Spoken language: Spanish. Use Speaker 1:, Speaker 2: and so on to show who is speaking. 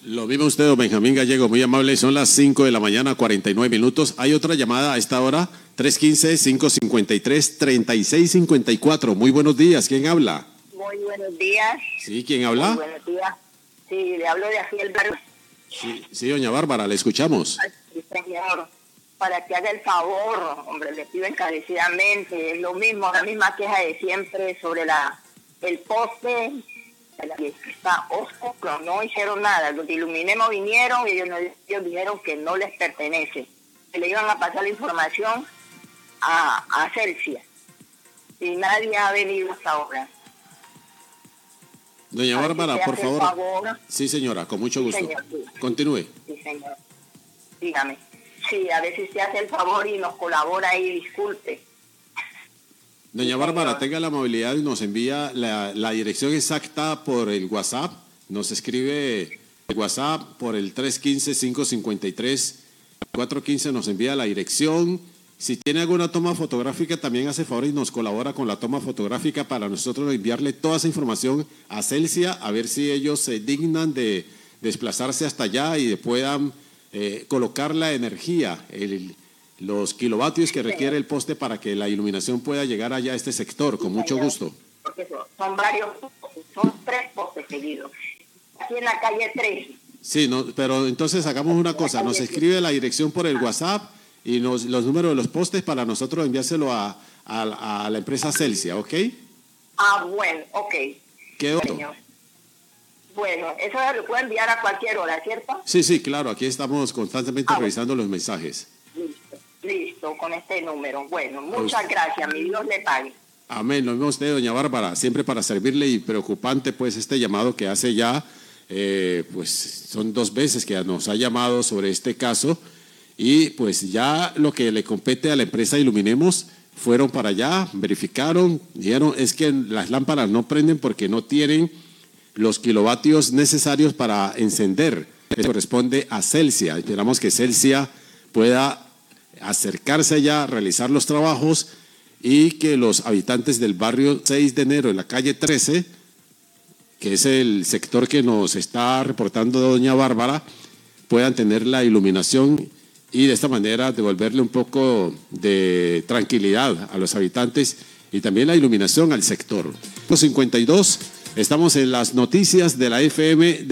Speaker 1: Lo mismo usted, don Benjamín Gallego, muy amable. Son las 5 de la mañana, 49 minutos. Hay otra llamada a esta hora, 315-553-3654. Muy buenos días, ¿quién habla?
Speaker 2: Muy buenos días.
Speaker 1: Sí, ¿quién habla?
Speaker 2: Muy buenos días. Sí, le hablo de aquí el barrio.
Speaker 1: Sí, doña Bárbara, le escuchamos.
Speaker 2: Sí, señor. Para que haga el favor, hombre, le pido encarecidamente. Es lo mismo, la misma queja de siempre sobre el poste. Que está oscuro, no hicieron nada. Los de Iluminemos vinieron y ellos dijeron que no les pertenece. Que le iban a pasar la información a Celsia. Y nadie ha venido hasta ahora.
Speaker 1: Doña Bárbara, por favor. Sí, señora, con mucho gusto.
Speaker 2: Señor, sí.
Speaker 1: Continúe.
Speaker 2: Sí, señor. Dígame. Sí, a ver si usted hace el favor y nos colabora ahí, disculpe.
Speaker 1: Doña Bárbara, tenga la amabilidad y nos envía la dirección exacta por el WhatsApp. Nos escribe el WhatsApp por el 315-553-415. Nos envía la dirección. Si tiene alguna toma fotográfica, también hace favor y nos colabora con la toma fotográfica para nosotros enviarle toda esa información a Celsia, a ver si ellos se dignan de desplazarse hasta allá y puedan colocar la energía, los kilovatios que requiere el poste para que la iluminación pueda llegar allá a este sector, con mucho gusto.
Speaker 2: Porque son varios postes, son 3 postes seguidos. Aquí en la calle 3.
Speaker 1: Sí, no, pero entonces hagamos una cosa, nos escribe la dirección por el WhatsApp y los números de los postes para nosotros enviárselo a la empresa Celsia, ¿ok?
Speaker 2: Ah, bueno, ok.
Speaker 1: ¿Qué
Speaker 2: señor? Bueno, eso lo puede enviar a cualquier hora, ¿cierto?
Speaker 1: Sí, claro, aquí estamos constantemente revisando los mensajes.
Speaker 2: Listo, con este número. Bueno, muchas gracias, mi Dios le pague.
Speaker 1: Amén, lo mismo usted, doña Bárbara, siempre para servirle y preocupante pues este llamado que hace ya, pues son 2 veces que nos ha llamado sobre este caso y pues ya lo que le compete a la empresa Iluminemos fueron para allá, verificaron, dijeron es que las lámparas no prenden porque no tienen los kilovatios necesarios para encender. Eso corresponde a Celsia, esperamos que Celsia pueda acercarse allá, realizar los trabajos y que los habitantes del barrio 6 de enero en la calle 13, que es el sector que nos está reportando doña Bárbara, puedan tener la iluminación y de esta manera devolverle un poco de tranquilidad a los habitantes y también la iluminación al sector. 52, estamos en las noticias de la FM